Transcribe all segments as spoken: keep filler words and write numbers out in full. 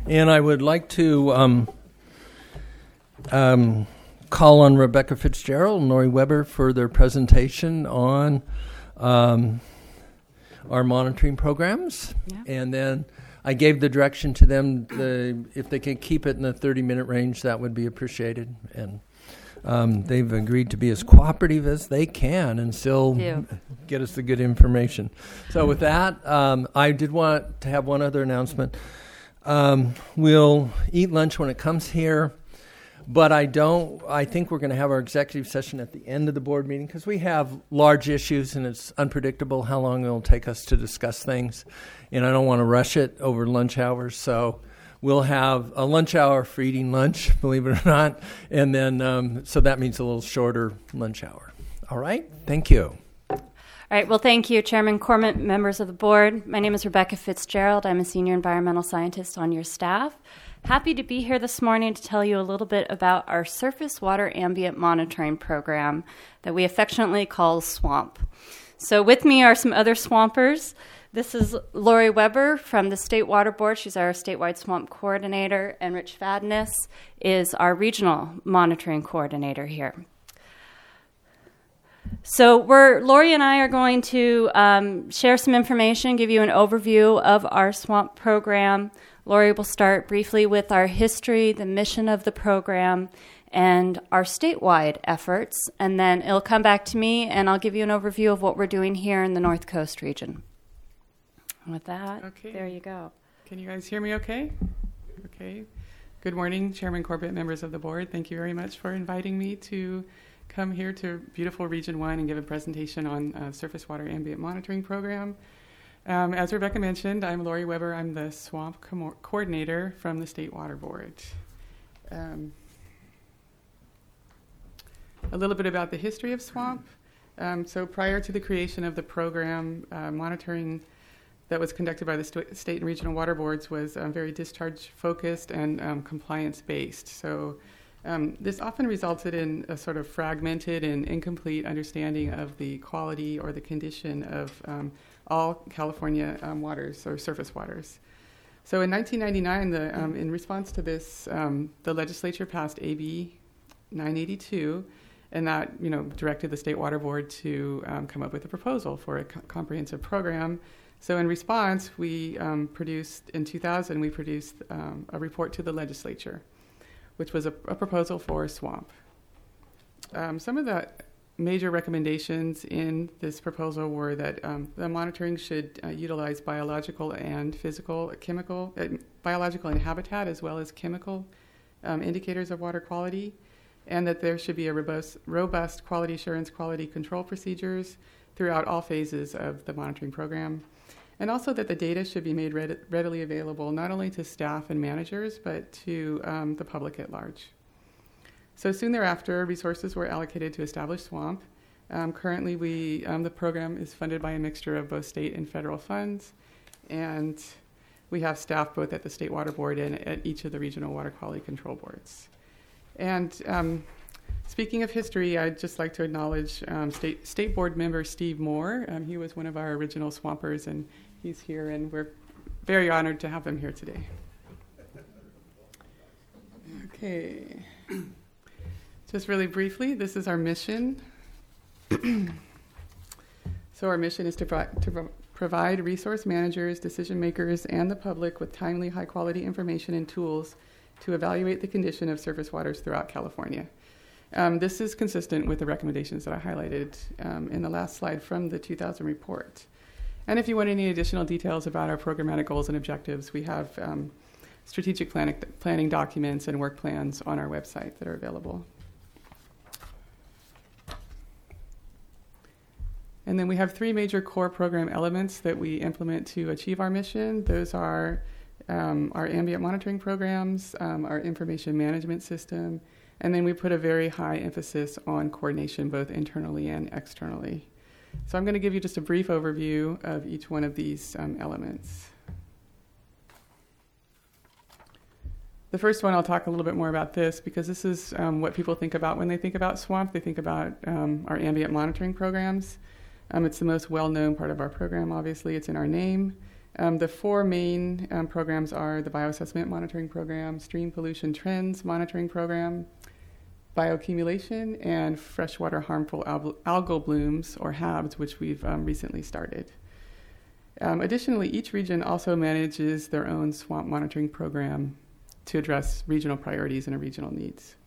And I would like to um, um, call on Rebecca Fitzgerald and Lori Weber for their presentation on um, our monitoring programs. Yeah. And then I gave the direction to them, the, if they can keep it in the thirty-minute range, that would be appreciated. And um, they've agreed to be as cooperative as they can and still Yeah. get us the good information. So with that, um, I did want to have one other announcement. Um, we'll eat lunch when it comes here, but I don't, I think we're going to have our executive session at the end of the board meeting because we have large issues and it's unpredictable how long it'll take us to discuss things. And I don't want to rush it over lunch hours. So we'll have a lunch hour for eating lunch, believe it or not. And then, um, so that means a little shorter lunch hour. All right. Thank you. All right. Well, thank you, Chairman Cormant, members of the board. My name is Rebecca Fitzgerald. I'm a senior environmental scientist on your staff. Happy to be here this morning to tell you a little bit about our surface water ambient monitoring program that we affectionately call SWAMP. So with me are some other swampers. This is Lori Weber from the State Water Board. She's our statewide swamp coordinator, and Rich Fadness is our regional monitoring coordinator here. So we're, Lori and I are going to um, share some information, give you an overview of our SWAMP program. Lori will start briefly with our history, the mission of the program, and our statewide efforts. And then it'll come back to me, and I'll give you an overview of what we're doing here in the North Coast region. And with that, okay. There you go. Can you guys hear me okay? Okay. Good morning, Chairman Corbett, members of the board. Thank you very much for inviting me to come here to beautiful Region one and give a presentation on uh, surface water ambient monitoring program. Um, as Rebecca mentioned, I'm Lori Weber. I'm the SWAMP co- coordinator from the State Water Board. Um, a little bit about the history of SWAMP. Um, so prior to the creation of the program, uh, monitoring that was conducted by the st- state and regional water boards was um, very discharge focused and um, compliance based. So Um, this often resulted in a sort of fragmented and incomplete understanding of the quality or the condition of um, all California um, waters or surface waters. So in nineteen ninety-nine, the, um, in response to this, um, the legislature passed A B nine eighty-two, and that you know directed the State Water Board to um, come up with a proposal for a co- comprehensive program. So in response, we um, produced, in two thousand, we produced um, a report to the legislature, which was a, a proposal for SWAMP. Um, some of the major recommendations in this proposal were that um, the monitoring should uh, utilize biological and physical, chemical, uh, biological and habitat, as well as chemical um, indicators of water quality, and that there should be a robust, robust quality assurance, quality control procedures throughout all phases of the monitoring program. And also that the data should be made read- readily available not only to staff and managers, but to um, the public at large. So soon thereafter, resources were allocated to establish SWAMP. Um, currently, we um, the program is funded by a mixture of both state and federal funds, and we have staff both at the State Water Board and at each of the regional water quality control boards. And um, speaking of history, I'd just like to acknowledge um, State State Board member Steve Moore. Um, he was one of our original swampers, and he's here, and we're very honored to have him here today. Okay. Just really briefly, this is our mission. So our mission is to, pro- to pro- provide resource managers, decision makers, and the public with timely, high-quality information and tools to evaluate the condition of surface waters throughout California. Um, this is consistent with the recommendations that I highlighted um, in the last slide from the two thousand report. And if you want any additional details about our programmatic goals and objectives, we have um, strategic planning, planning documents and work plans on our website that are available. And then we have three major core program elements that we implement to achieve our mission. Those are um, our ambient monitoring programs, um, our information management system, and then we put a very high emphasis on coordination both internally and externally. So I'm going to give you just a brief overview of each one of these um, elements. The first one, I'll talk a little bit more about this because this is um, what people think about when they think about SWAMP. They think about um, our ambient monitoring programs. Um, it's the most well-known part of our program, obviously. It's in our name. Um, the four main um, programs are the Bioassessment Monitoring Program, Stream Pollution Trends Monitoring Program, Bioaccumulation, and Freshwater Harmful Al- Algal Blooms, or HABs, which we've um, recently started. Um, additionally, each region also manages their own swamp monitoring program to address regional priorities and regional needs.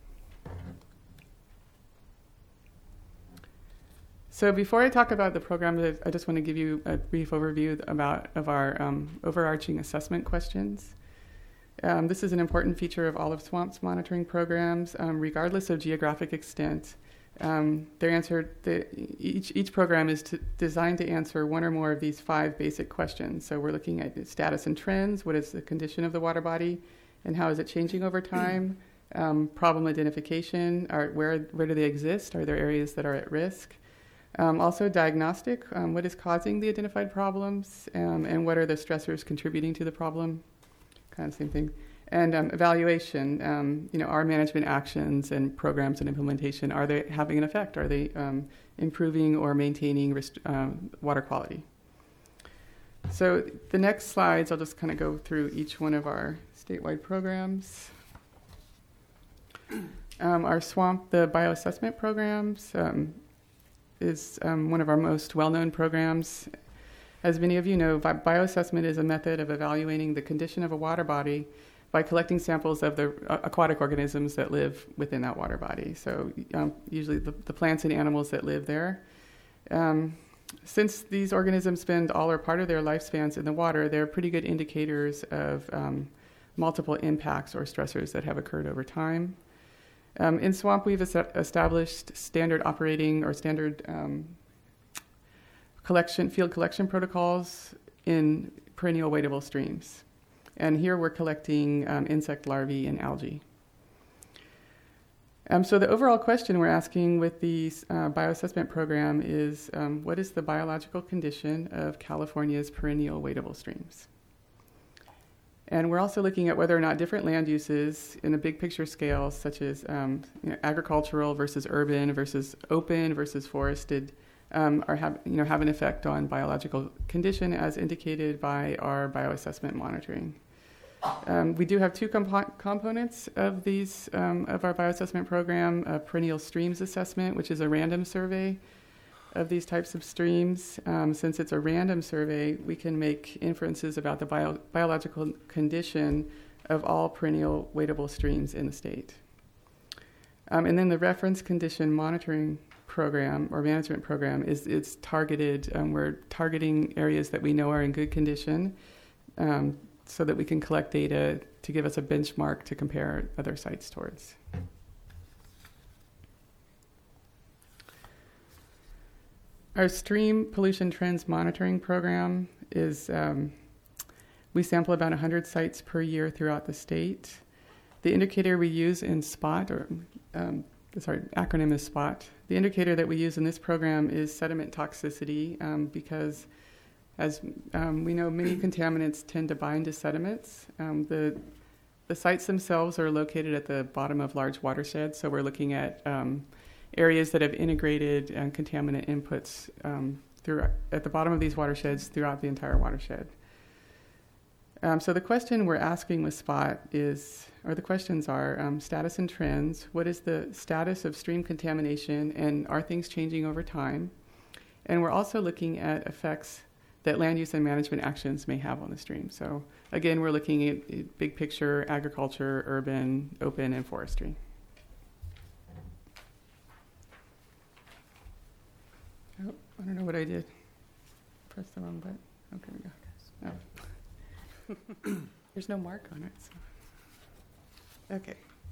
So before I talk about the program, I just want to give you a brief overview about of our um, overarching assessment questions. Um, this is an important feature of all of SWAMP's monitoring programs, um, regardless of geographic extent. Um, they're answered. The, each each program is to, designed to answer one or more of these five basic questions. So we're looking at status and trends. What is the condition of the water body, and how is it changing over time? Um, problem identification. Are, where where do they exist? Are there areas that are at risk? Um, also diagnostic, um, what is causing the identified problems, um, and what are the stressors contributing to the problem? Kind of same thing. And um, evaluation, um, you know, are management actions and programs and implementation, are they having an effect? Are they um, improving or maintaining rest- um, water quality? So the next slides, I'll just kind of go through each one of our statewide programs. Um, our SWAMP, the bioassessment programs, um, is um, one of our most well-known programs. As many of you know, bi- bioassessment is a method of evaluating the condition of a water body by collecting samples of the uh, aquatic organisms that live within that water body. So um, usually the, the plants and animals that live there. Um, since these organisms spend all or part of their lifespans in the water, they're pretty good indicators of um, multiple impacts or stressors that have occurred over time. Um, in SWAMP, we've es- established standard operating or standard um, collection, field collection protocols in perennial wadable streams. And here we're collecting um, insect larvae and algae. Um, so the overall question we're asking with the uh, bioassessment program is, um, what is the biological condition of California's perennial wadable streams? And we're also looking at whether or not different land uses in a big picture scale, such as um, you know, agricultural versus urban versus open versus forested, um, are have, you know, have an effect on biological condition as indicated by our bioassessment monitoring. Um, we do have two compo- components of these um, of our bioassessment program: a perennial streams assessment, which is a random survey of these types of streams. Um, since it's a random survey, we can make inferences about the bio- biological condition of all perennial wadable streams in the state. Um, and then the reference condition monitoring program or management program is it's targeted. Um, we're targeting areas that we know are in good condition, um, so that we can collect data to give us a benchmark to compare other sites towards. Our stream pollution trends monitoring program is, um, we sample about one hundred sites per year throughout the state. The indicator we use in SPOT, or um, sorry, acronym is SPOT. The indicator that we use in this program is sediment toxicity, um, because as um, we know, many contaminants tend to bind to sediments. Um, the the sites themselves are located at the bottom of large watersheds, so we're looking at um, areas that have integrated uh, contaminant inputs um, through, at the bottom of these watersheds throughout the entire watershed. Um, so the question we're asking with SPOT is, or the questions are, um, status and trends. What is the status of stream contamination, and are things changing over time? And we're also looking at effects that land use and management actions may have on the stream. So again, we're looking at, at big picture, agriculture, urban, open, and forestry. Oh, I don't know what I did. Pressed the wrong button. Okay, we go. Oh. There's no mark on it. So. Okay.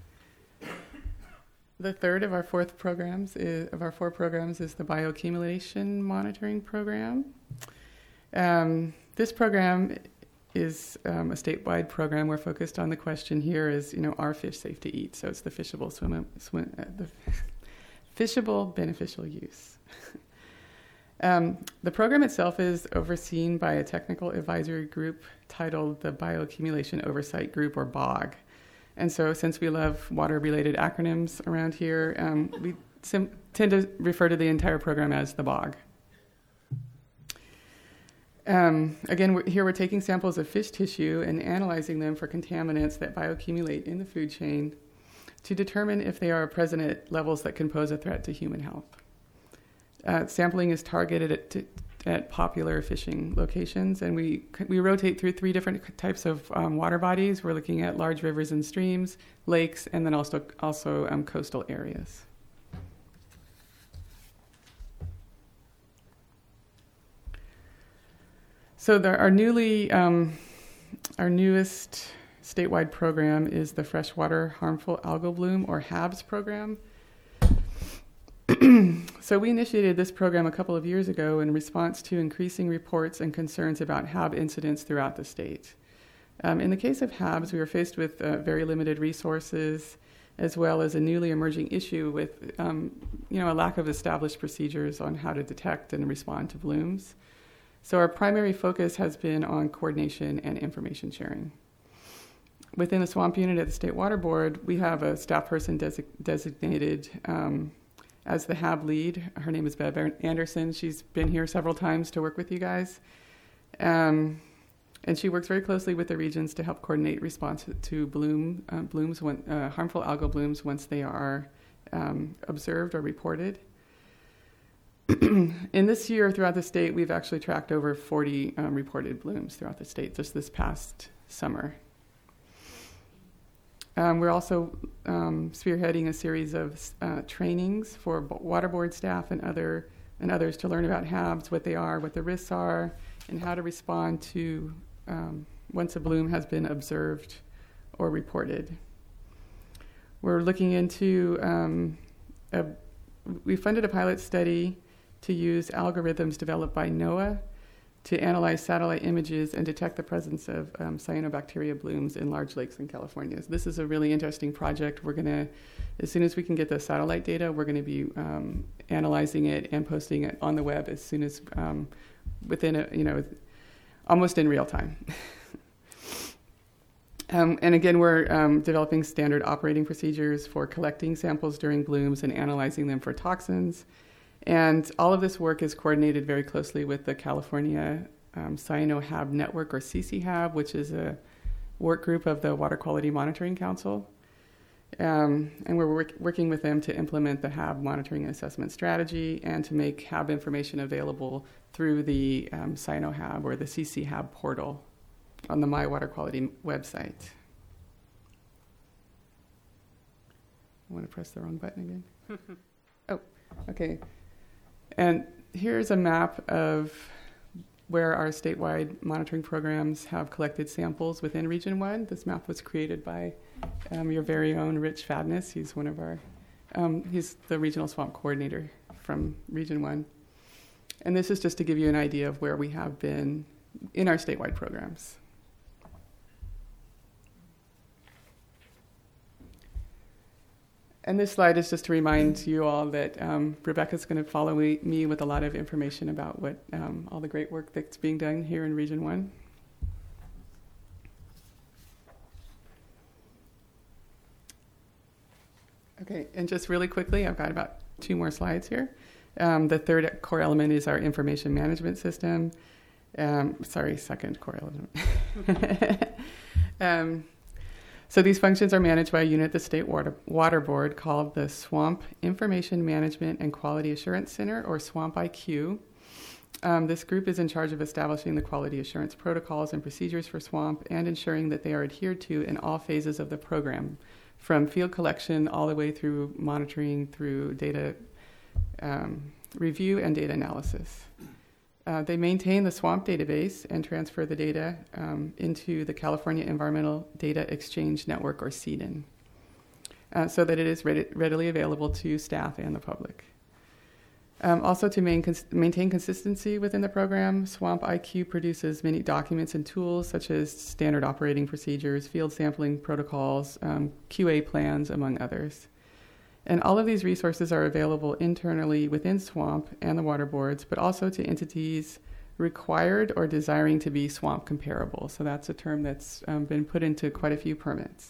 The third of our fourth programs is, of our four programs is the bioaccumulation monitoring program. Um, this program is um, a statewide program. We're focused on the question here is, you know, are fish safe to eat? So it's the fishable swim, swim uh, the fishable beneficial use. Um, the program itself is overseen by a technical advisory group titled the Bioaccumulation Oversight Group, or B O G. And so since we love water-related acronyms around here, um, we sim- tend to refer to the entire program as the B O G. Um, again, we're, here we're taking samples of fish tissue and analyzing them for contaminants that bioaccumulate in the food chain to determine if they are present at levels that can pose a threat to human health. Uh, sampling is targeted at, to, at popular fishing locations, and we we rotate through three different types of um, water bodies. We're looking at large rivers and streams, lakes, and then also also um, coastal areas. So there, our newly, um, our newest statewide program is the Freshwater Harmful Algal Bloom, or HABS program. So we initiated this program a couple of years ago in response to increasing reports and concerns about H A B incidents throughout the state. Um, in the case of HABs, we were faced with uh, very limited resources, as well as a newly emerging issue with, um, you know, a lack of established procedures on how to detect and respond to blooms. So our primary focus has been on coordination and information sharing. Within the swamp unit at the State Water Board, we have a staff person desi- designated um, as the H A B lead. Her name is Bev Anderson. She's been here several times to work with you guys. Um, and she works very closely with the regions to help coordinate response to bloom, uh, blooms, when, uh, harmful algal blooms once they are um, observed or reported. In this year, throughout the state, we've actually tracked over forty um, reported blooms throughout the state just this past summer. Um, we're also um, spearheading a series of uh, trainings for water board staff and other and others to learn about H A Bs, what they are, what the risks are, and how to respond to um, once a bloom has been observed or reported. We're looking into um, a, we funded a pilot study to use algorithms developed by NOAA to analyze satellite images and detect the presence of um, cyanobacteria blooms in large lakes in California. So this is a really interesting project. We're going to, as soon as we can get the satellite data, we're going to be um, analyzing it and posting it on the web as soon as, um, within a, you know, almost in real time. um, and again, we're um, developing standard operating procedures for collecting samples during blooms and analyzing them for toxins. And all of this work is coordinated very closely with the California um, Cyano-H A B Network, or C C H A B, which is a work group of the Water Quality Monitoring Council. Um, and we're work- working with them to implement the H A B monitoring and assessment strategy and to make H A B information available through the um, Cyano-H A B or the C C H A B portal on the My Water Quality website. I want to press the wrong button again. Oh, okay. And here's a map of where our statewide monitoring programs have collected samples within Region one. This map was created by um, your very own Rich Fadness. He's one of our, um, he's the regional swamp coordinator from Region one. And this is just to give you an idea of where we have been in our statewide programs. And this slide is just to remind you all that um, Rebecca's going to follow me, me with a lot of information about what um, all the great work that's being done here in Region one. Okay, and just really quickly, I've got about two more slides here. Um, the third core element is our information management system. Um, sorry, second core element. um, So these functions are managed by a unit at the State Water, Water Board called the Swamp Information Management and Quality Assurance Center, or SWAMP I Q. Um, this group is in charge of establishing the quality assurance protocols and procedures for SWAMP and ensuring that they are adhered to in all phases of the program, from field collection all the way through monitoring, through data um, review and data analysis. Uh, they maintain the SWAMP database and transfer the data um, into the California Environmental Data Exchange Network, or C E D N, uh, so that it is ready, readily available to staff and the public. Um, also, to main, cons- maintain consistency within the program, SWAMP I Q produces many documents and tools such as standard operating procedures, field sampling protocols, um, Q A plans, among others. And all of these resources are available internally within SWAMP and the water boards, but also to entities required or desiring to be SWAMP comparable. So that's a term that's um, been put into quite a few permits.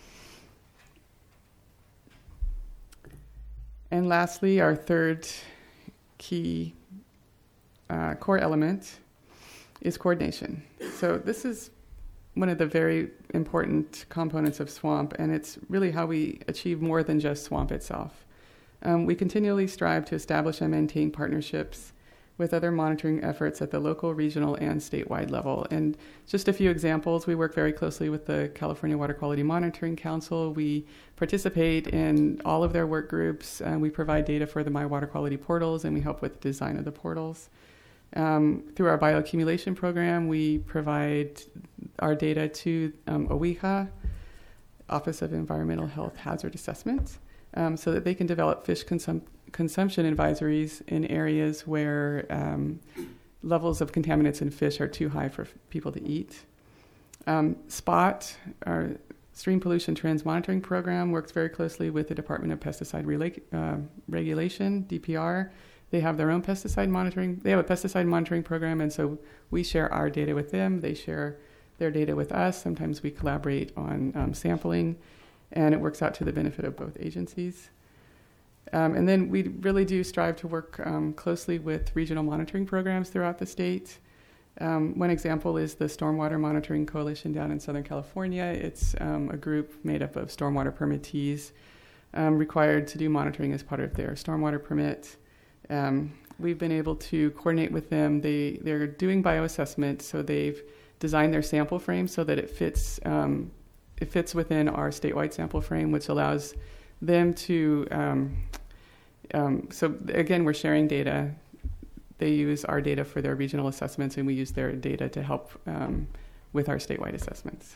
And lastly, our third key uh, core element is coordination. So this is one of the very important components of SWAMP, and it's really how we achieve more than just SWAMP itself. Um, we continually strive to establish and maintain partnerships with other monitoring efforts at the local, regional, and statewide level. And just a few examples, we work very closely with the California Water Quality Monitoring Council. We participate in all of their work groups, and we provide data for the My Water Quality portals, and we help with the design of the portals. Um, through our bioaccumulation program, we provide our data to um, OEHA, Office of Environmental Health Hazard Assessment, um, so that they can develop fish consum- consumption advisories in areas where um, levels of contaminants in fish are too high for f- people to eat. Um, SPOT, our Stream Pollution Trends Monitoring Program, works very closely with the Department of Pesticide Rela- uh, Regulation, D P R. They have their own pesticide monitoring. They have a pesticide monitoring program, and so we share our data with them. They share their data with us. Sometimes we collaborate on um, sampling, and it works out to the benefit of both agencies. Um, and then we really do strive to work um, closely with regional monitoring programs throughout the state. Um, one example is the Stormwater Monitoring Coalition down in Southern California. It's um, a group made up of stormwater permittees um, required to do monitoring as part of their stormwater permit. Um, we've been able to coordinate with them. They, they're doing bioassessment, so they've designed their sample frame so that it fits um, it fits within our statewide sample frame, which allows them to, um, um, so again, we're sharing data. They use our data for their regional assessments, and we use their data to help um, with our statewide assessments.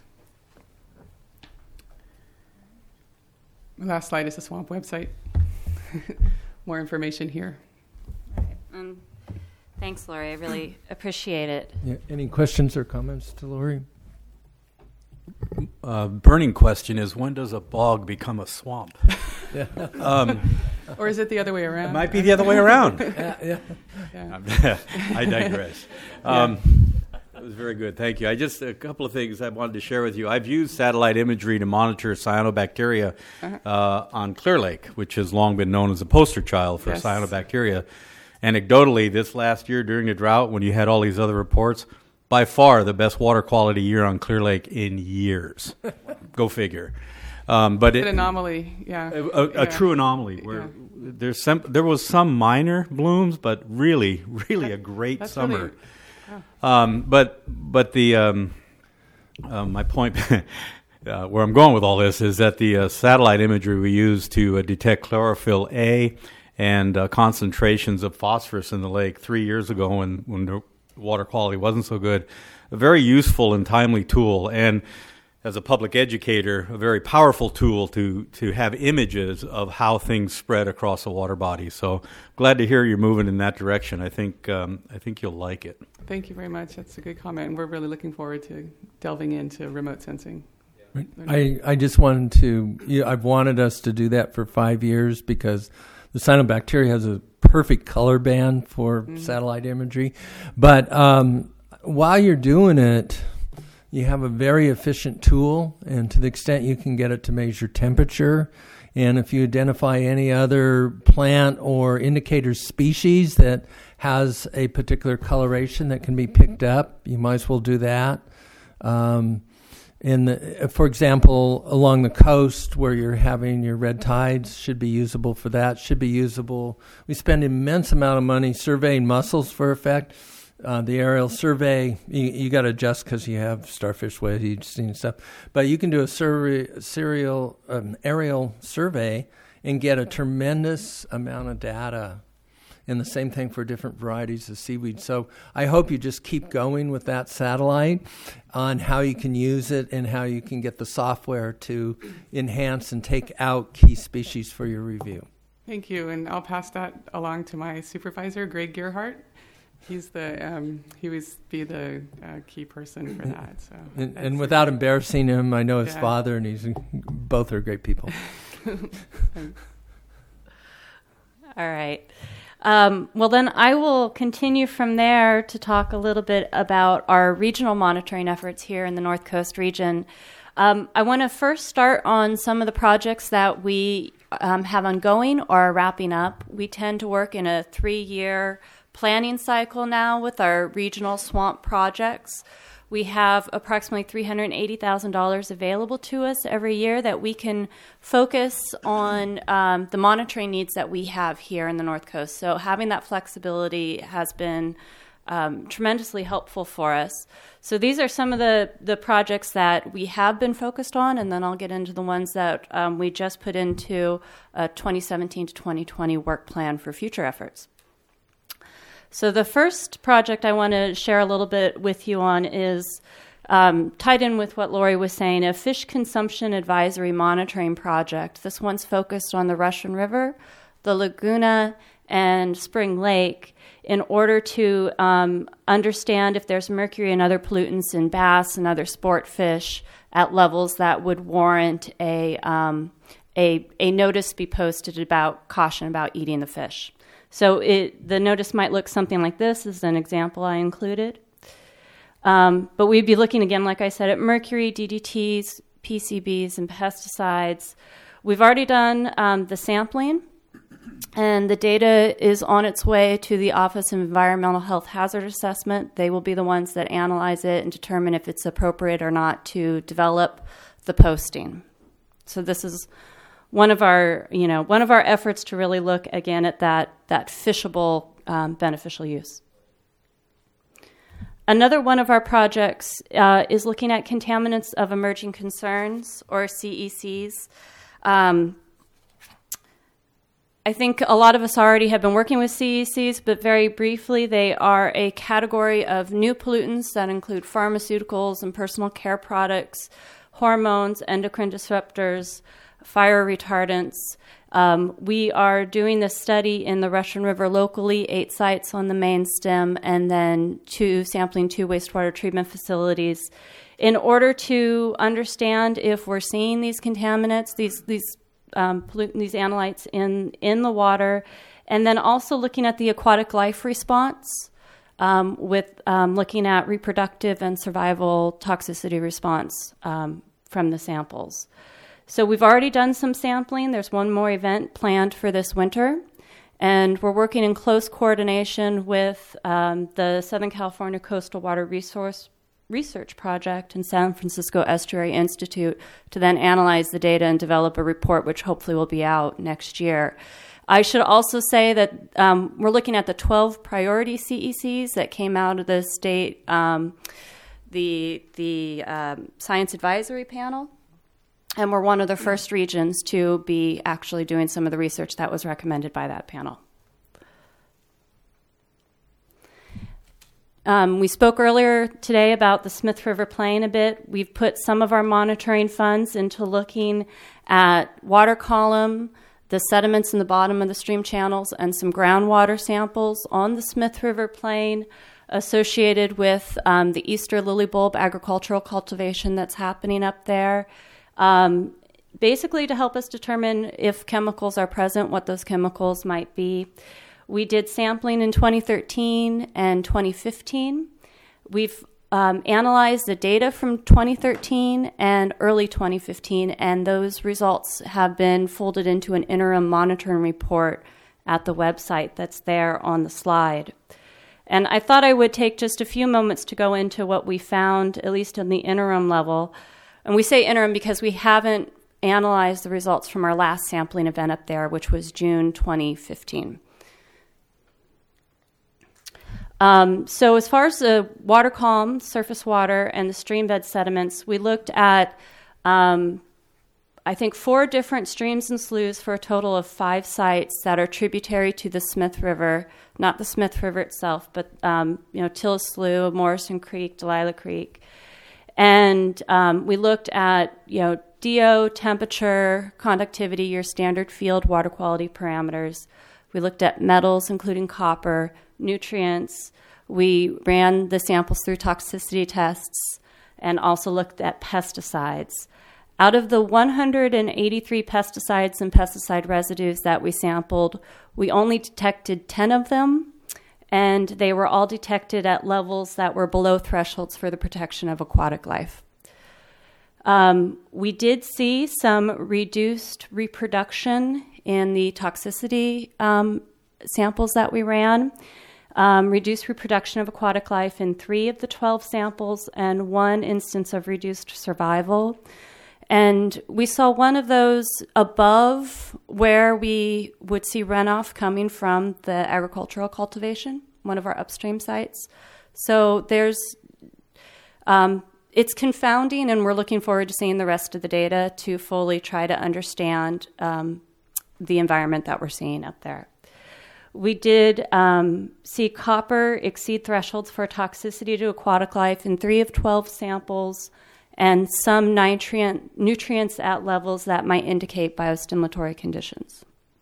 My last slide is the SWAMP website. More information here. Um, thanks, Lori. I really appreciate it. Yeah. Any questions or comments to Lori? Uh, burning question is, when does a bog become a swamp? Yeah. um, Or is it the other way around? it might be the other way around. yeah, yeah. Yeah. I digress. Um, that was very good. Thank you. I just, a couple of things I wanted to share with you. I've used satellite imagery to monitor cyanobacteria uh-huh. uh, on Clear Lake, which has long been known as a poster child for yes. cyanobacteria. Anecdotally, this last year during the drought, when you had all these other reports, by far the best water quality year on Clear Lake in years. Go figure. Um, but it's it, an anomaly, yeah. A, a, yeah. a true anomaly where yeah. there's some, there was some minor blooms, but really, really a great That's summer. Really, yeah. um, but but the um, uh, my point, uh, where I'm going with all this is that the uh, satellite imagery we use to uh, detect chlorophyll A and uh, concentrations of phosphorus in the lake three years ago when when the water quality wasn't so good, a very useful and timely tool, and as a public educator, a very powerful tool to to have images of how things spread across a water body. So glad to hear you're moving in that direction. I think um, I think you'll like it. Thank you very much. That's a good comment, and we're really looking forward to delving into remote sensing. Right. I, I just wanted to, you know, I've wanted us to do that for five years because the cyanobacteria has a perfect color band for mm-hmm. satellite imagery. But um, while you're doing it, you have a very efficient tool, and to the extent you can get it to measure temperature, and if you identify any other plant or indicator species that has a particular coloration that can be picked up, you might as well do that. Um, in the, for example, along the coast where you're having your red tides should be usable for that, should be usable. We spend an immense amount of money surveying mussels for effect. Uh, the aerial survey, you, you got to adjust because you have starfish wedge and stuff. But you can do a survey, serial, um, aerial survey and get a tremendous amount of data. And the same thing for different varieties of seaweed. So I hope you just keep going with that satellite on how you can use it and how you can get the software to enhance and take out key species for your review. Thank you. And I'll pass that along to my supervisor, Greg Gearhart. He's the um, he was be the uh, key person for that. So and, and without embarrassing him, I know his yeah. father, and he's both are great people. All right. Um, well, then I will continue from there to talk a little bit about our regional monitoring efforts here in the North Coast region. Um, I want to first start on some of the projects that we um, have ongoing or are wrapping up. We tend to work in a three-year planning cycle now with our regional swamp projects. We have approximately three hundred eighty thousand dollars available to us every year that we can focus on um, the monitoring needs that we have here in the North Coast. So having that flexibility has been um, tremendously helpful for us. So these are some of the, the projects that we have been focused on, and then I'll get into the ones that um, we just put into a twenty seventeen to twenty twenty work plan for future efforts. So the first project I want to share a little bit with you on is um, tied in with what Lori was saying, a fish consumption advisory monitoring project. This one's focused on the Russian River, the Laguna, and Spring Lake in order to um, understand if there's mercury and other pollutants in bass and other sport fish at levels that would warrant a, um, a, a notice be posted about caution about eating the fish. So it, the notice might look something like this. This is an example I included. Um, but we'd be looking again, like I said, at mercury, D D Ts, P C Bs, and pesticides. We've already done um, the sampling, and the data is on its way to the Office of Environmental Health Hazard Assessment. They will be the ones that analyze it and determine if it's appropriate or not to develop the posting. So this is one of our, you know, one of our efforts to really look again at that that fishable um, beneficial use. Another one of our projects uh, is looking at contaminants of emerging concerns, or C E Cs. Um, I think a lot of us already have been working with C E Cs, but very briefly, they are a category of new pollutants that include pharmaceuticals and personal care products, hormones, endocrine disruptors, fire retardants. Um, we are doing this study in the Russian River locally, eight sites on the main stem, and then two sampling two wastewater treatment facilities in order to understand if we're seeing these contaminants, these these um, pollutant, these analytes in, in the water, and then also looking at the aquatic life response um, with um, looking at reproductive and survival toxicity response um, from the samples. So we've already done some sampling. There's one more event planned for this winter, and we're working in close coordination with um, the Southern California Coastal Water Resource Research Project and San Francisco Estuary Institute to then analyze the data and develop a report, which hopefully will be out next year. I should also say that um, we're looking at the twelve priority C E Cs that came out of the state, um, the, the um, Science Advisory Panel. And we're one of the first regions to be actually doing some of the research that was recommended by that panel. Um, we spoke earlier today about the Smith River Plain a bit. We've put some of our monitoring funds into looking at water column, the sediments in the bottom of the stream channels, and some groundwater samples on the Smith River Plain associated with um, the Easter lily bulb agricultural cultivation that's happening up there. Um, basically to help us determine if chemicals are present, what those chemicals might be. We did sampling in twenty thirteen and twenty fifteen. We've um, analyzed the data from twenty thirteen and early twenty fifteen, and those results have been folded into an interim monitoring report at the website that's there on the slide. And I thought I would take just a few moments to go into what we found, at least on the interim level. And we say interim because we haven't analyzed the results from our last sampling event up there, which was June twenty fifteen. Um, so as far as the water column, surface water, and the stream bed sediments, we looked at, um, I think, four different streams and sloughs for a total of five sites that are tributary to the Smith River, not the Smith River itself, but um, you know, Tillis Slough, Morrison Creek, Delilah Creek. And um, we looked at, you know, D O, temperature, conductivity, your standard field water quality parameters. We looked at metals, including copper, nutrients. We ran the samples through toxicity tests and also looked at pesticides. Out of the one hundred eighty-three pesticides and pesticide residues that we sampled, we only detected ten of them, and they were all detected at levels that were below thresholds for the protection of aquatic life. Um, we did see some reduced reproduction in the toxicity um, samples that we ran. um, reduced reproduction of aquatic life in three of the twelve samples, and one instance of reduced survival. And we saw one of those above where we would see runoff coming from the agricultural cultivation, one of our upstream sites. So there's, um, it's confounding, and we're looking forward to seeing the rest of the data to fully try to understand um, the environment that we're seeing up there. We did um, see copper exceed thresholds for toxicity to aquatic life in three of twelve samples, and some nutrient, nutrients at levels that might indicate biostimulatory conditions.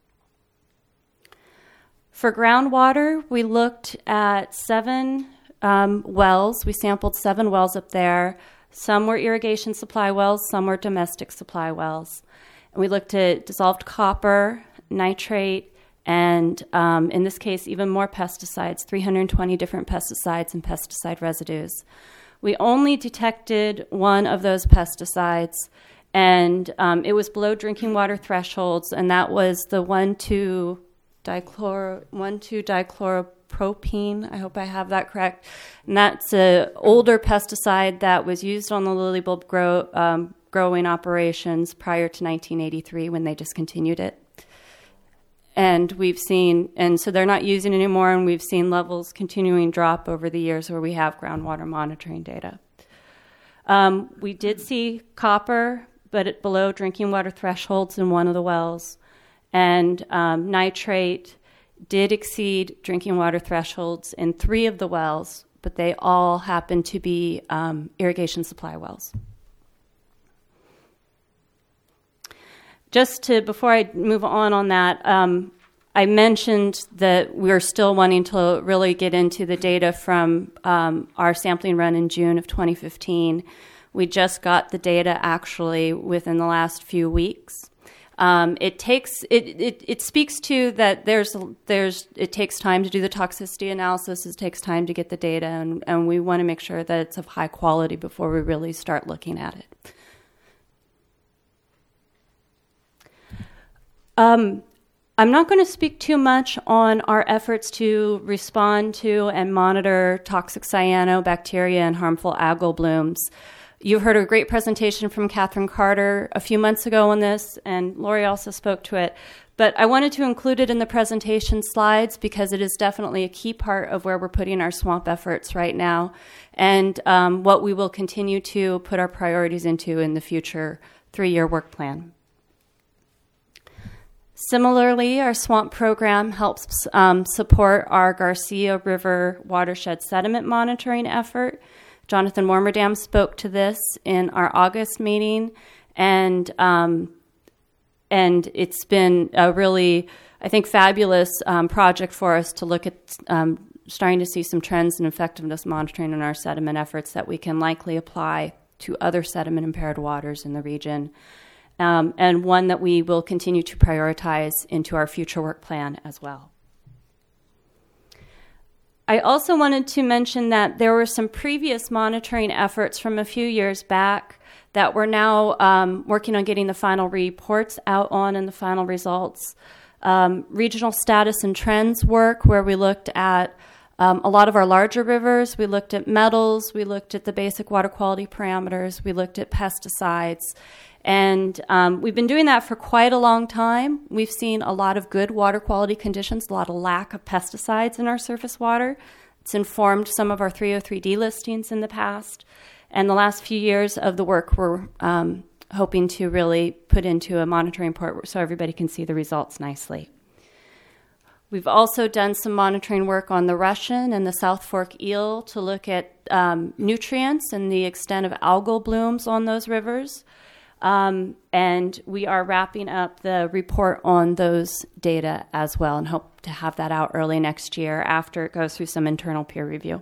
For groundwater, we looked at seven um, wells. We sampled seven wells up there. Some were irrigation supply wells, some were domestic supply wells. And we looked at dissolved copper, nitrate, and um, in this case, even more pesticides, three hundred twenty different pesticides and pesticide residues. We only detected one of those pesticides, and um, it was below drinking water thresholds, and that was the one two dichloro, one two dichloropropene. I hope I have that correct. And that's an older pesticide that was used on the lily bulb grow, um, growing operations prior to nineteen eighty-three when they discontinued it. And we've seen, and so they're not using it anymore, and we've seen levels continuing drop over the years where we have groundwater monitoring data. Um, we did see copper, but at below drinking water thresholds in one of the wells. And um, nitrate did exceed drinking water thresholds in three of the wells, but they all happen to be um, irrigation supply wells. Just to, before I move on on that, um, I mentioned that we're still wanting to really get into the data from um, our sampling run in June of twenty fifteen. We just got the data actually within the last few weeks. Um, it takes it, it it speaks to that there's there's it takes time to do the toxicity analysis. It takes time to get the data, and, and we want to make sure that it's of high quality before we really start looking at it. Um, I'm not going to speak too much on our efforts to respond to and monitor toxic cyanobacteria and harmful algal blooms. You've heard a great presentation from Catherine Carter a few months ago on this, and Lori also spoke to it. But I wanted to include it in the presentation slides because it is definitely a key part of where we're putting our swamp efforts right now, and um, what we will continue to put our priorities into in the future three-year work plan. Similarly, our swamp program helps um, support our Garcia River watershed sediment monitoring effort. Jonathan Warmerdam spoke to this in our August meeting, and um, and it's been a really, I think, fabulous um, project for us to look at um, starting to see some trends in effectiveness monitoring in our sediment efforts that we can likely apply to other sediment-impaired waters in the region. Um, and one that we will continue to prioritize into our future work plan as well. I also wanted to mention that there were some previous monitoring efforts from a few years back that we're now um, working on getting the final reports out on and the final results. Um, regional status and trends work, where we looked at um, a lot of our larger rivers. We looked at metals, we looked at the basic water quality parameters, we looked at pesticides. And um, we've been doing that for quite a long time. We've seen a lot of good water quality conditions, a lot of lack of pesticides in our surface water. It's informed some of our three oh three D listings in the past. And the last few years of the work we're um, hoping to really put into a monitoring report so everybody can see the results nicely. We've also done some monitoring work on the Russian and the South Fork eel to look at um, nutrients and the extent of algal blooms on those rivers. Um, and we are wrapping up the report on those data as well and hope to have that out early next year after it goes through some internal peer review.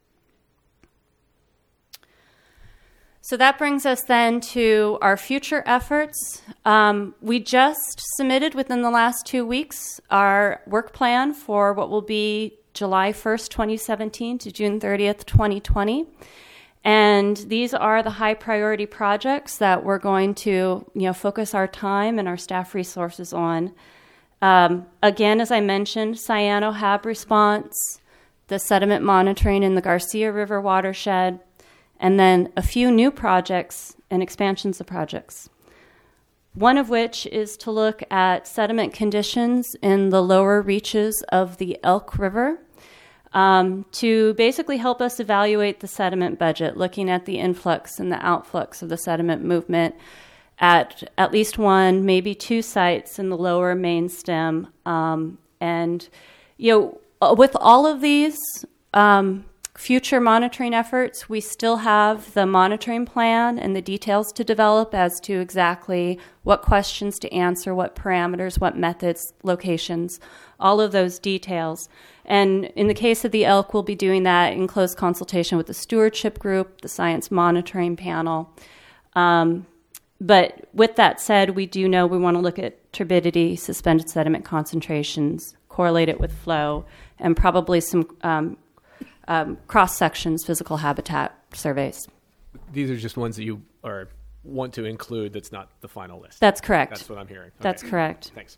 So that brings us then to our future efforts. Um, we just submitted within the last two weeks our work plan for what will be July first, twenty seventeen to June thirtieth, twenty twenty. And these are the high priority projects that we're going to, you know, focus our time and our staff resources on. Um, again, as I mentioned, cyanohab response, the sediment monitoring in the Garcia River watershed, and then a few new projects and expansions of projects. One of which is to look at sediment conditions in the lower reaches of the Elk River um, to basically help us evaluate the sediment budget, looking at the influx and the outflux of the sediment movement at at least one, maybe two sites in the lower main stem. Um, and, you know, with all of these um, future monitoring efforts, we still have the monitoring plan and the details to develop as to exactly what questions to answer, what parameters, what methods, locations, all of those details. And in the case of the elk, we'll be doing that in close consultation with the stewardship group, the science monitoring panel. Um, but with that said, we do know we want to look at turbidity, suspended sediment concentrations, correlate it with flow, and probably some um, um, cross-sections, physical habitat surveys. These are just ones that you are want to include. That's not the final list. That's correct. That's what I'm hearing. Okay. That's correct. Thanks.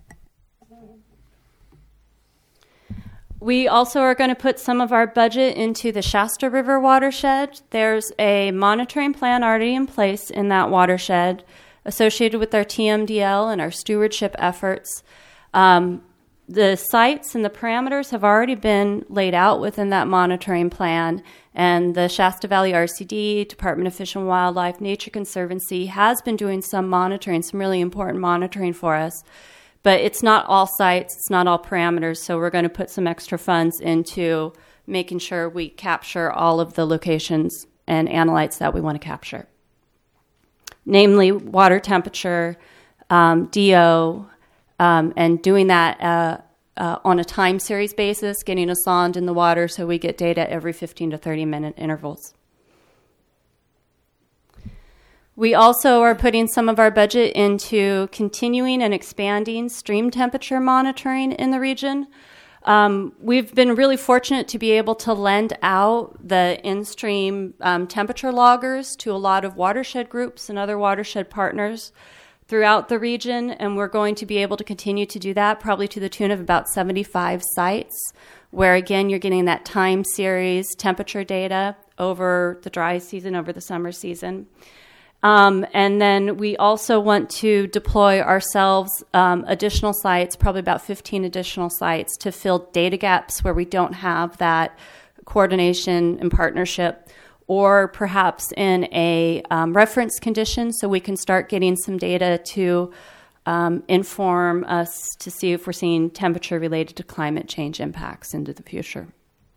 We also are going to put some of our budget into the Shasta River watershed. There's a monitoring plan already in place in that watershed associated with our T M D L and our stewardship efforts. Um, the sites and the parameters have already been laid out within that monitoring plan, and the Shasta Valley R C D, Department of Fish and Wildlife, Nature Conservancy has been doing some monitoring, some really important monitoring for us. But it's not all sites, it's not all parameters, so we're going to put some extra funds into making sure we capture all of the locations and analytes that we want to capture. Namely, water temperature, um, D O, um, and doing that uh, uh, on a time series basis, getting a sonde in the water so we get data every fifteen to thirty minute intervals. We also are putting some of our budget into continuing and expanding stream temperature monitoring in the region. Um, we've been really fortunate to be able to lend out the in-stream um, temperature loggers to a lot of watershed groups and other watershed partners throughout the region, and we're going to be able to continue to do that, probably to the tune of about seventy-five sites, where again you're getting that time series temperature data over the dry season, over the summer season. Um, and then we also want to deploy ourselves um, additional sites, probably about fifteen additional sites, to fill data gaps where we don't have that coordination and partnership, or perhaps in a um, reference condition so we can start getting some data to um, inform us to see if we're seeing temperature related to climate change impacts into the future.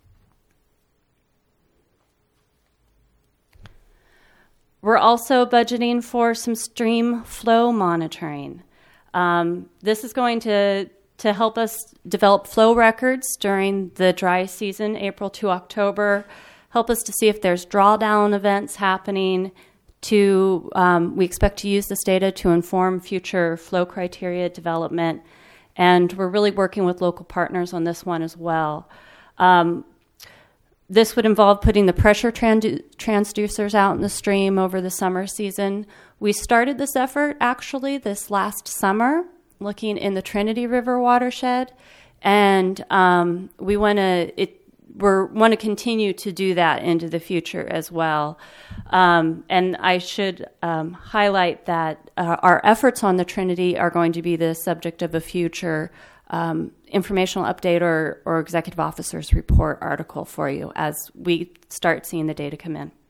We're also budgeting for some stream flow monitoring. Um, this is going to, to help us develop flow records during the dry season, April to October, help us to see if there's drawdown events happening. To um, we expect to use this data to inform future flow criteria development, and we're really working with local partners on this one as well. Um, This would involve putting the pressure trans- transducers out in the stream over the summer season. We started this effort actually this last summer, looking in the Trinity River watershed, and um, we want to it we want to continue to do that into the future as well. Um, and I should um, highlight that uh, our efforts on the Trinity are going to be the subject of a future Um, informational update or, or executive officer's report article for you as we start seeing the data come in.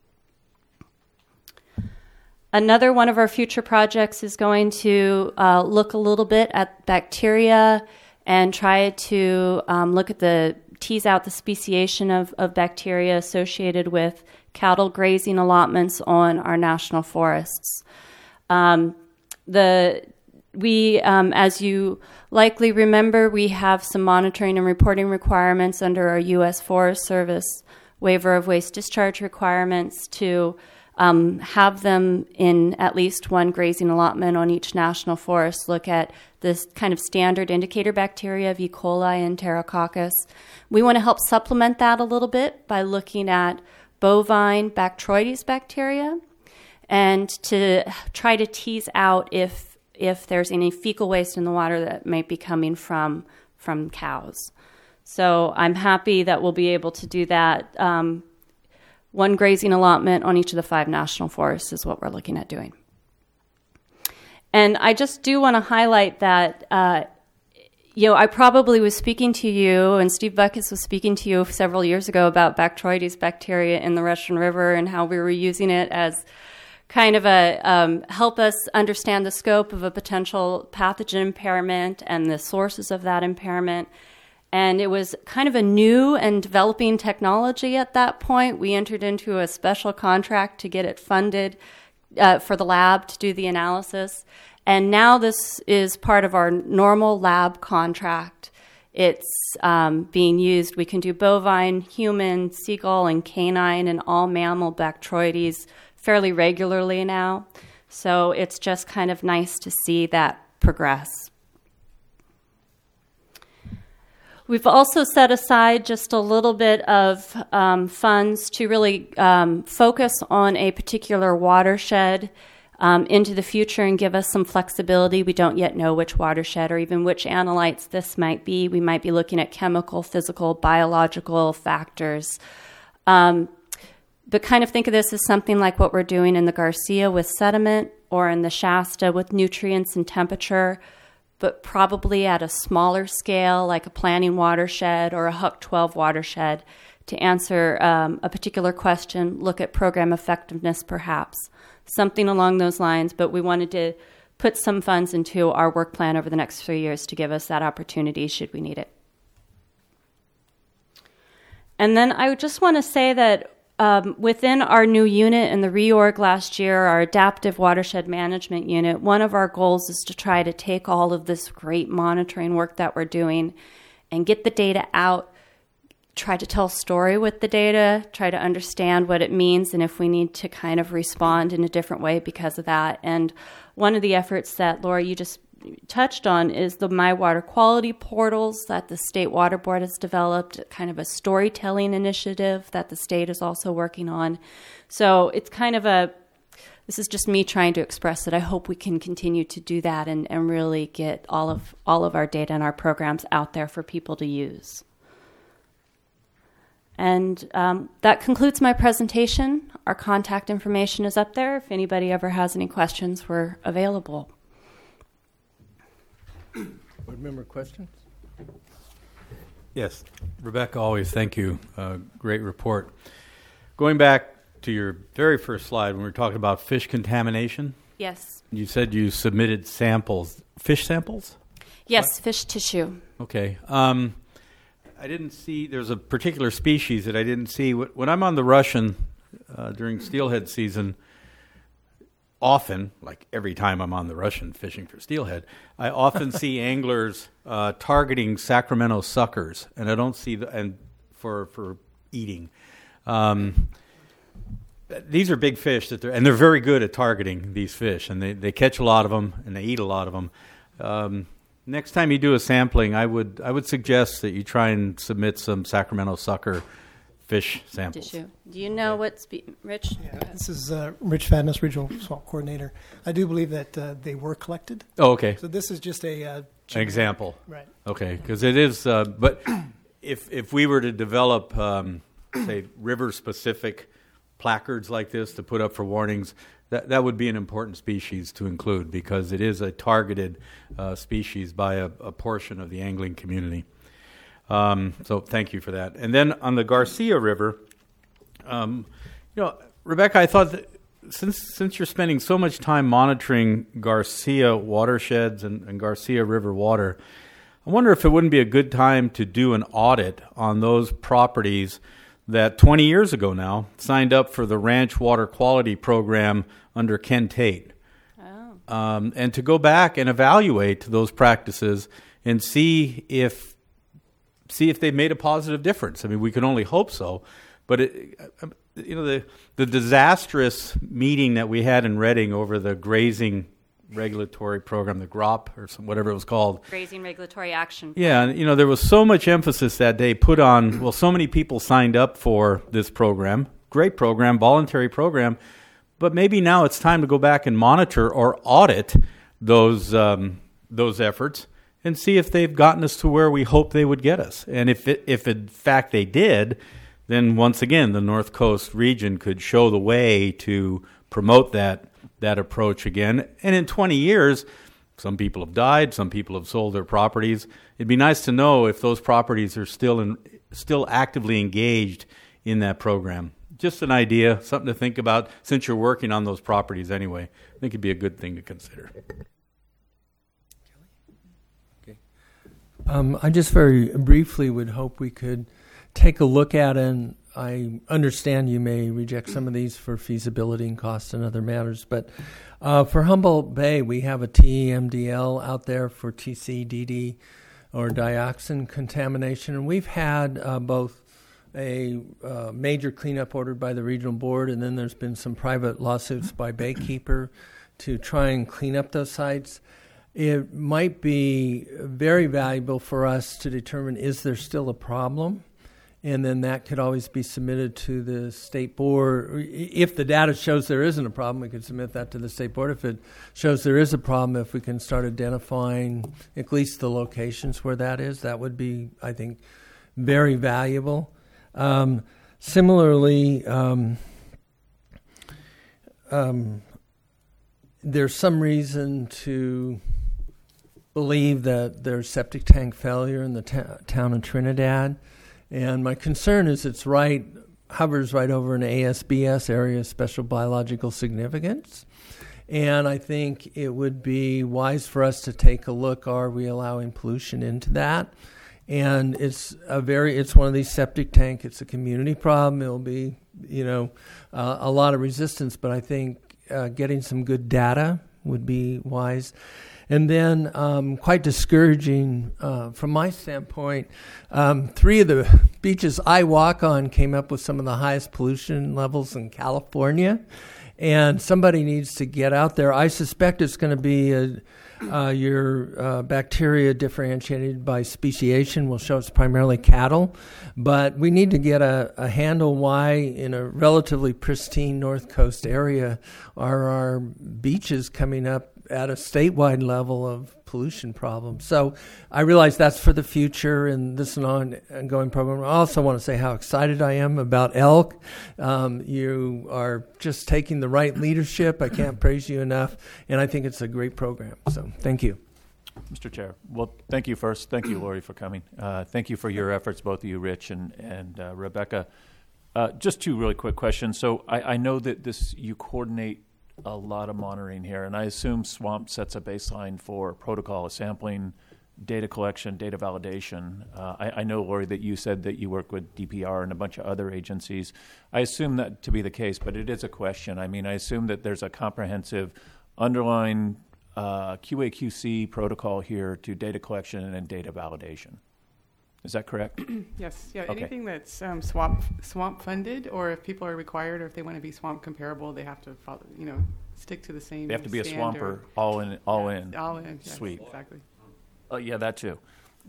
Another one of our future projects is going to uh, look a little bit at bacteria and try to um, look at the, tease out the speciation of, of bacteria associated with cattle grazing allotments on our national forests. Um, the We, um, as you likely remember, we have some monitoring and reporting requirements under our U S Forest Service waiver of waste discharge requirements to um, have them in at least one grazing allotment on each national forest, look at this kind of standard indicator bacteria of E. coli and Enterococcus. We want to help supplement that a little bit by looking at bovine Bacteroides bacteria and to try to tease out if if there's any fecal waste in the water that might be coming from from cows. So I'm happy that we'll be able to do that. Um, one grazing allotment on each of the five national forests is what we're looking at doing. And I just do want to highlight that, uh, you know, I probably was speaking to you, and Steve Buckus was speaking to you several years ago about Bacteroides bacteria in the Russian River and how we were using it as kind of a um, help us understand the scope of a potential pathogen impairment and the sources of that impairment. And it was kind of a new and developing technology at that point. We entered into a special contract to get it funded uh, for the lab to do the analysis. And now this is part of our normal lab contract. It's um, being used. We can do bovine, human, seagull, and canine, and all mammal Bacteroides fairly regularly now. So it's just kind of nice to see that progress. We've also set aside just a little bit of um, funds to really um, focus on a particular watershed um, into the future and give us some flexibility. We don't yet know which watershed or even which analytes this might be. We might be looking at chemical, physical, biological factors. Um, but kind of think of this as something like what we're doing in the Garcia with sediment or in the Shasta with nutrients and temperature, but probably at a smaller scale, like a planning watershed or a H U C twelve watershed, to answer um, a particular question, look at program effectiveness perhaps, something along those lines. But we wanted to put some funds into our work plan over the next three years to give us that opportunity should we need it. And then I just want to say that Um, within our new unit in the reorg last year, our adaptive watershed management unit, one of our goals is to try to take all of this great monitoring work that we're doing and get the data out, try to tell a story with the data, try to understand what it means and if we need to kind of respond in a different way because of that. And one of the efforts that, Laura, you just touched on is the My Water Quality portals that the State Water Board has developed, kind of a storytelling initiative that the state is also working on. So it's kind of a, this is just me trying to express that I hope we can continue to do that and, and really get all of all of our data and our programs out there for people to use. And um, that concludes my presentation. Our contact information is up there. If anybody ever has any questions, we're available. Board member questions? Yes. Rebecca, always thank you. Uh, great report. Going back to your very first slide when we were talking about fish contamination. Yes. You said you submitted samples, fish samples? Yes, What? fish tissue. Okay. Um, I didn't see, there's a particular species that I didn't see. When I'm on the Russian uh, during steelhead season, often, like every time I'm on the Russian fishing for steelhead, I often see anglers uh, targeting Sacramento suckers, and I don't see the, and for for eating. Um, these are big fish that they're and they're very good at targeting these fish, and they, they catch a lot of them and they eat a lot of them. Um, next time you do a sampling, I would I would suggest that you try and submit some Sacramento sucker fish samples. Tissue. Do you know what's be- Rich? Yeah, this is uh, Rich Fadness, Regional Swamp Coordinator. I do believe that uh, they were collected. Oh, okay. So this is just a uh, An example. Right. Okay, because it is. Uh, but if if we were to develop, um, say, river-specific placards like this to put up for warnings, that that would be an important species to include because it is a targeted uh, species by a, a portion of the angling community. Um, so thank you for that. And then on the Garcia River, um, you know, Rebecca, I thought that since since you're spending so much time monitoring Garcia watersheds and, and Garcia River water, I wonder if it wouldn't be a good time to do an audit on those properties that twenty years ago now signed up for the Ranch Water Quality Program under Ken Tate. Oh. Um, and to go back and evaluate those practices and see if see if they made a positive difference. I mean, we can only hope so. But, it, you know, the the disastrous meeting that we had in Reading over the grazing regulatory program, the G R O P or some, whatever it was called. Grazing Regulatory Action. Yeah, and, you know, there was so much emphasis that day put on, well, so many people signed up for this program. Great program, voluntary program. But maybe now it's time to go back and monitor or audit those um, those efforts and see if they've gotten us to where we hope they would get us. And if it, if in fact they did, then once again the North Coast region could show the way to promote that that approach again. And in twenty years, some people have died, some people have sold their properties. It'd be nice to know if those properties are still in, still actively engaged in that program. Just an idea, something to think about since you're working on those properties anyway. I think it'd be a good thing to consider. Okay. Um, I just very briefly would hope we could take a look at it. And I understand you may reject some of these for feasibility and cost and other matters, but uh, for Humboldt Bay, we have a T E M D L out there for T C D D or dioxin contamination, and we've had uh, both a uh, major cleanup ordered by the regional board, and then there's been some private lawsuits by Baykeeper to try and clean up those sites. It might be very valuable for us to determine, is there still a problem? And then that could always be submitted to the state board. If the data shows there isn't a problem, we could submit that to the state board. If it shows there is a problem, if we can start identifying at least the locations where that is, that would be, I think, very valuable. Um, similarly, um, um, there's some reason to believe that there's septic tank failure in the ta- town of Trinidad. And my concern is it's right, hovers right over an A S B S, area of special biological significance. And I think it would be wise for us to take a look, are we allowing pollution into that? And it's a very, it's one of these septic tank, it's a community problem. It'll be, you know, uh, a lot of resistance, but I think uh, getting some good data would be wise. And then um, quite discouraging uh, from my standpoint, um, three of the beaches I walk on came up with some of the highest pollution levels in California. And somebody needs to get out there. I suspect it's going to be a, uh, your uh, bacteria differentiated by speciation will show it's primarily cattle. But we need to get a, a handle why in a relatively pristine North Coast area are our beaches coming up at a statewide level of pollution problems. So I realize that's for the future, and this is an ongoing program. I also want to say how excited I am about elk. Um, you are just taking the right leadership. I can't praise you enough, and I think it's a great program. So thank you. Mister Chair, well, thank you first. Thank you, Lori, for coming. Uh, thank you for your efforts, both of you, Rich and, and uh, Rebecca. Uh, just two really quick questions. So I, I know that this you coordinate a lot of monitoring here, and I assume SWAMP sets a baseline for protocol of sampling, data collection, data validation. Uh, I, I know, Lori, that you said that you work with D P R and a bunch of other agencies. I assume that to be the case, but it is a question. I mean, I assume that there's a comprehensive underlying uh, Q A Q C protocol here to data collection and data validation. Is that correct? Yes. Yeah. Okay. Anything that's um, swamp swamp funded, or if people are required, or if they want to be swamp comparable, they have to follow, you know, stick to the same. They have to be a standard. swamper, all in, all Yeah, in. All in. Yes, Sweet. Exactly. Oh, yeah, that too.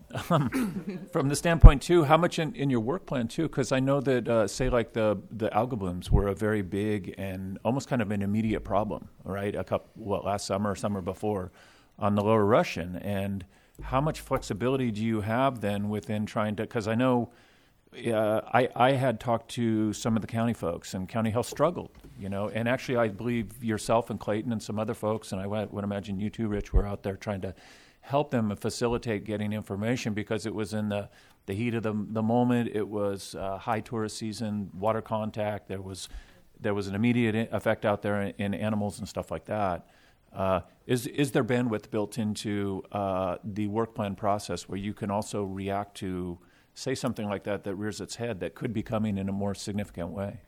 Um, from the standpoint, too, how much in, in your work plan, too? Because I know that, uh, say, like the, the algal blooms were a very big and almost kind of an immediate problem, right? A couple, what, last summer or summer before on the Lower Russian. And how much flexibility do you have then within trying to, because I know uh, I, I had talked to some of the county folks, and county health struggled, you know, and actually I believe yourself and Clayton and some other folks, and I would, would imagine you too, Rich, were out there trying to help them and facilitate getting information, because it was in the, the heat of the, the moment. It was uh, high tourist season, water contact. There was there was an immediate effect out there in, in animals and stuff like that. Uh, is is there bandwidth built into uh, the work plan process where you can also react to, say, something like that that rears its head that could be coming in a more significant way?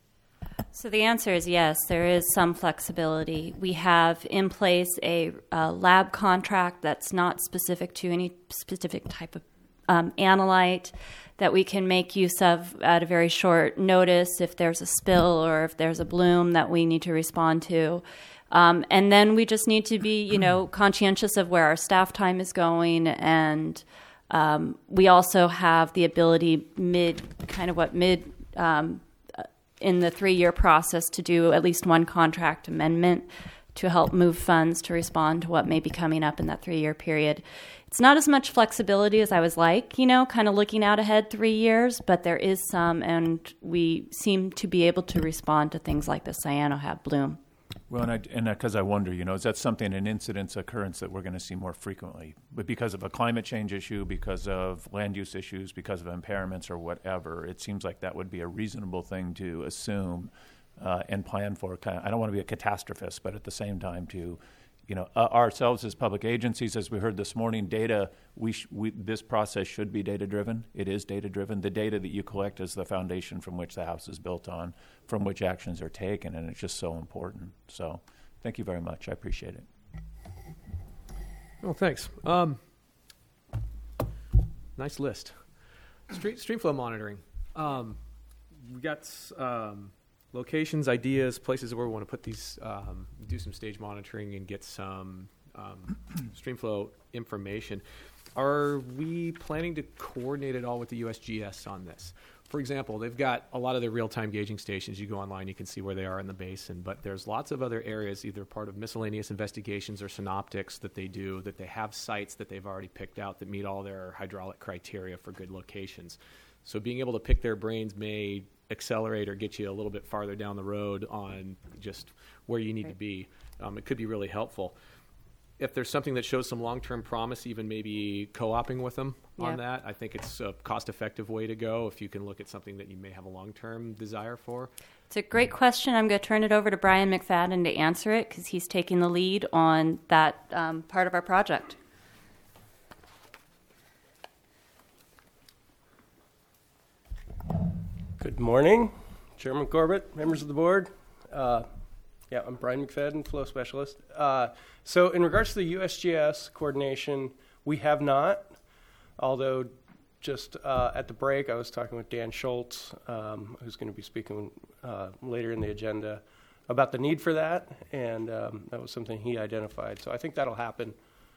So the answer is yes, there is some flexibility. We have in place a, a lab contract that's not specific to any specific type of um, analyte that we can make use of at a very short notice if there's a spill or if there's a bloom that we need to respond to. Um, and then we just need to be, you know, conscientious of where our staff time is going. And um, we also have the ability mid, kind of what mid, um, in the three-year process to do at least one contract amendment to help move funds to respond to what may be coming up in that three-year period. It's not as much flexibility as I was like, you know, kind of looking out ahead three years, but there is some, and we seem to be able to respond to things like the cyanohab bloom. Well, and I, and because I wonder, you know, is that something, an incidence occurrence that we're going to see more frequently? But because of a climate change issue, because of land use issues, because of impairments or whatever, it seems like that would be a reasonable thing to assume uh, and plan for. Kind of, I don't want to be a catastrophist, but at the same time to, you know, uh, ourselves as public agencies, as we heard this morning, data, we, sh- we this process should be data-driven. It is data-driven. The data that you collect is the foundation from which the house is built on, from which actions are taken, and it's just so important. So thank you very much. I appreciate it. Well, thanks. Um, nice list. Stream, stream flow monitoring. Um, we got um, locations, ideas, places where we want to put these, um, do some stage monitoring and get some um, stream flow information. Are we planning to coordinate it all with the U S G S on this? For example, they've got a lot of their real-time gauging stations. You go online, you can see where they are in the basin, but there's lots of other areas, either part of miscellaneous investigations or synoptics that they do, that they have sites that they've already picked out that meet all their hydraulic criteria for good locations. So being able to pick their brains may accelerate or get you a little bit farther down the road on just where you need right. to be. Um, it could be really helpful. If there's something that shows some long-term promise, even maybe co-oping with them yeah. on that, I think it's a cost-effective way to go if you can look at something that you may have a long-term desire for. It's a great question. I'm going to turn it over to Brian McFadden to answer it because he's taking the lead on that um, part of our project. Good morning, Chairman Corbett, members of the board. Uh, Yeah, I'm Brian McFadden, flow specialist. Uh, so in regards to the U S G S coordination, we have not, although just uh, at the break, I was talking with Dan Schultz, um, who's going to be speaking uh, later in the agenda, about the need for that, and um, that was something he identified. So I think that'll happen.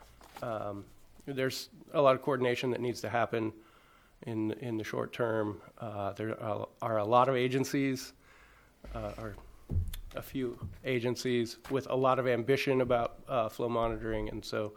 Um, there's a lot of coordination that needs to happen in, in the short term. Uh, there are, are a lot of agencies, uh, or a few agencies with a lot of ambition about uh, flow monitoring, and so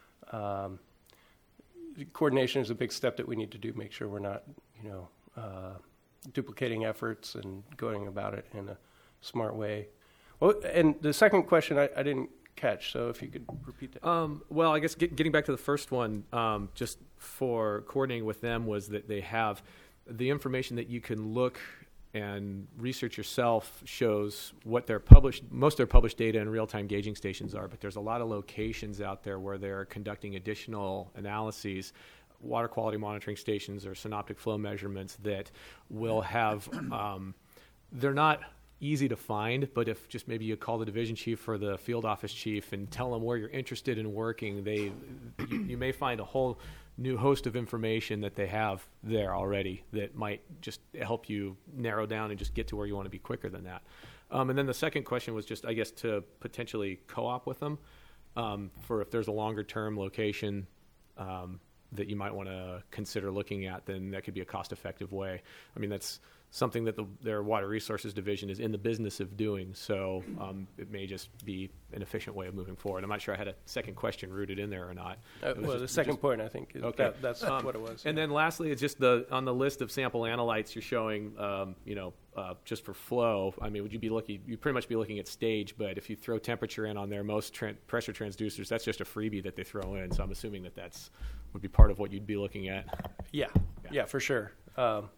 um, coordination is a big step that we need to do. Make sure we're not, you know, uh, duplicating efforts and going about it in a smart way. Well, and the second question I, I didn't catch, so if you could repeat that. Um, well, I guess get, getting back to the first one, um, just for coordinating with them, was that they have the information that you can look and research yourself shows what their published, most of their published data and real-time gauging stations are, but there's a lot of locations out there where they're conducting additional analyses, water quality monitoring stations or synoptic flow measurements that will have, um, they're not easy to find, but if just maybe you call the division chief or the field office chief and tell them where you're interested in working, they you, you may find a whole new host of information that they have there already that might just help you narrow down and just get to where you want to be quicker than that. Um, and then the second question was just, I guess, to potentially co-op with them um, for if there's a longer term location um, that you might want to consider looking at, then that could be a cost-effective way. I mean, that's something that the, their Water Resources Division is in the business of doing, so um, it may just be an efficient way of moving forward. I'm not sure I had a second question rooted in there or not. Uh, well, just, the second just, point, I think, is okay. that, that's um, what it was. And then lastly, it's just the on the list of sample analytes you're showing, um, you know, uh, just for flow. I mean, would you be looking, you'd pretty much be looking at stage, but if you throw temperature in on there, most tra- pressure transducers, that's just a freebie that they throw in, so I'm assuming that that's would be part of what you'd be looking at. Yeah, yeah, yeah for sure. Um,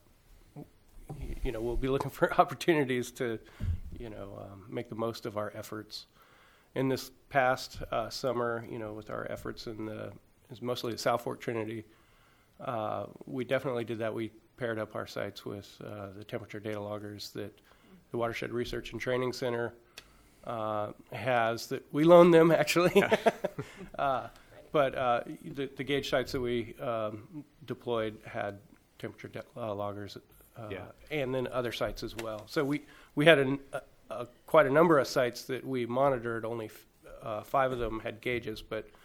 you know, we'll be looking for opportunities to, you know, um, make the most of our efforts. In this past uh, summer, you know, with our efforts in the, is mostly the South Fork Trinity, uh, we definitely did that. We paired up our sites with uh, the temperature data loggers that the Watershed Research and Training Center uh, has, that we loaned them actually. uh, but uh, the, the gauge sites that we um, deployed had temperature de- uh, loggers. Uh, yeah. And then other sites as well. So we, we had a, a, a, quite a number of sites that we monitored. Only f- uh, five of them had gauges, but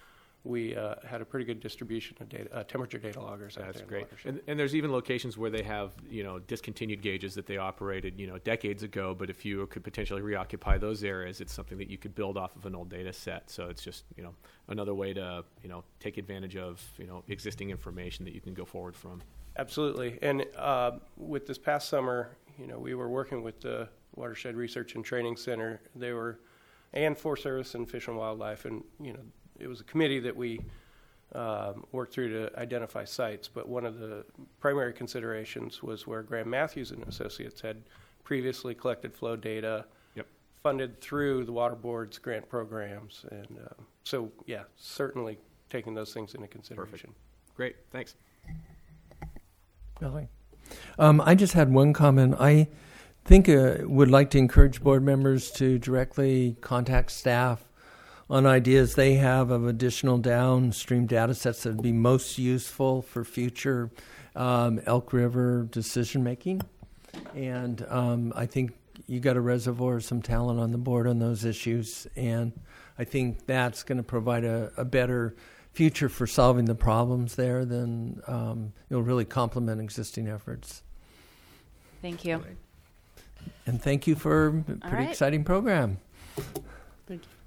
we uh, had a pretty good distribution of data, uh, temperature data loggers out That's there. in the great. watershed. And, and there's even locations where they have, you know, discontinued gauges that they operated, you know, decades ago. But if you could potentially reoccupy those areas, it's something that you could build off of an old data set. So it's just, you know, another way to, you know, take advantage of, you know, existing information that you can go forward from. Absolutely. And uh, with this past summer, you know, we were working with the Watershed Research and Training Center. They were, and Forest Service and Fish and Wildlife, and you know, it was a committee that we um, worked through to identify sites. But one of the primary considerations was where Graham Matthews and Associates had previously collected flow data, Yep. funded through the Water Board's grant programs, and uh, so yeah, certainly taking those things into consideration. Great. Thanks. Billy? Um, I just had one comment. I think uh, would like to encourage board members to directly contact staff on ideas they have of additional downstream data sets that would be most useful for future um, Elk River decision making. And um, I think you got a reservoir of some talent on the board on those issues, and I think that's going to provide a, a better future for solving the problems there. Then um, it'll really complement existing efforts. Thank you. And thank you for a pretty right. exciting program. Thank you.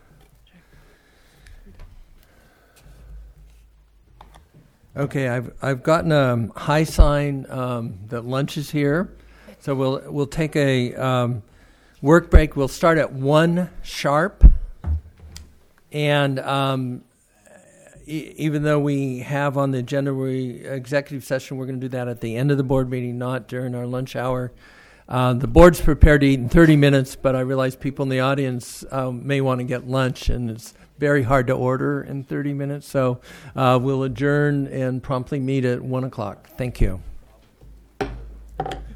Okay, I've I've gotten a high sign um, that lunch is here, so we'll we'll take a um, work break. We'll start at one sharp, and um, e- even though we have on the agenda we executive session, we're going to do that at the end of the board meeting, not during our lunch hour. Uh, the board's prepared to eat in thirty minutes, but I realize people in the audience um, may want to get lunch, and it's very hard to order in thirty minutes. So uh, we'll adjourn and promptly meet at one o'clock. Thank you.